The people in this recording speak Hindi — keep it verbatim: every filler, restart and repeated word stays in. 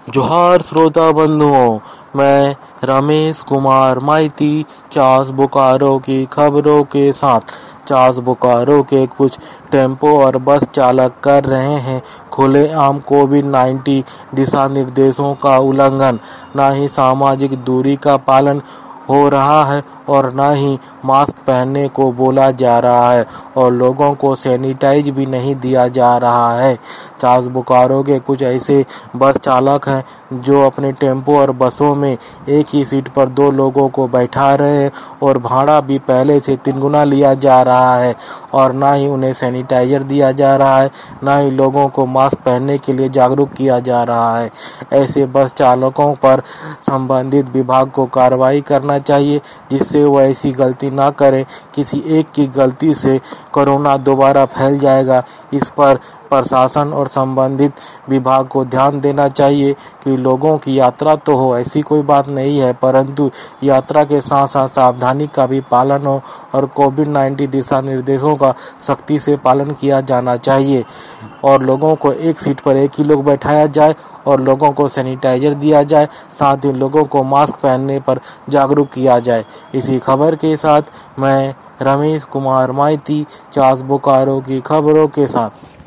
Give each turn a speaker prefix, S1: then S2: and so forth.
S1: जोहार श्रोता बंधुओं, मैं रमेश कुमार माइती चास बोकारो की खबरों के साथ। चास बोकारो के कुछ टेम्पो और बस चालक कर रहे हैं खुलेआम कोविड नाइन्टीन दिशा निर्देशों का उल्लंघन। न ही सामाजिक दूरी का पालन हो रहा है और न ही मास्क पहनने को बोला जा रहा है और लोगों को सैनिटाइज भी नहीं दिया जा रहा है। चास बोकारो के कुछ ऐसे बस चालक हैं जो अपने टेम्पो और बसों में एक ही सीट पर दो लोगों को बैठा रहे हैं और भाड़ा भी पहले से तीन गुना लिया जा रहा है और न ही उन्हें सैनिटाइजर दिया जा रहा है, न ही लोगों को मास्क पहनने के लिए जागरूक किया जा रहा है। ऐसे बस चालकों पर संबंधित विभाग को कार्रवाई करना चाहिए जिससे वो ऐसी गलती ना करें। किसी एक की गलती से कोरोना दोबारा फैल जाएगा। इस पर प्रशासन और संबंधित विभाग को ध्यान देना चाहिए कि लोगों की यात्रा तो हो, ऐसी कोई बात नहीं है, परंतु यात्रा के साथ साथ सावधानी का भी पालन हो और कोविड नाइन्टीन दिशा निर्देशों का सख्ती से पालन किया जाना चाहिए और लोगों को एक सीट पर एक ही लोग बैठाया जाए और लोगों को सैनिटाइजर दिया जाए, साथ ही लोगों को मास्क पहनने पर जागरूक किया जाए। इसी खबर के साथ मैं रमेश कुमार माइती चास बोकारो की खबरों के साथ।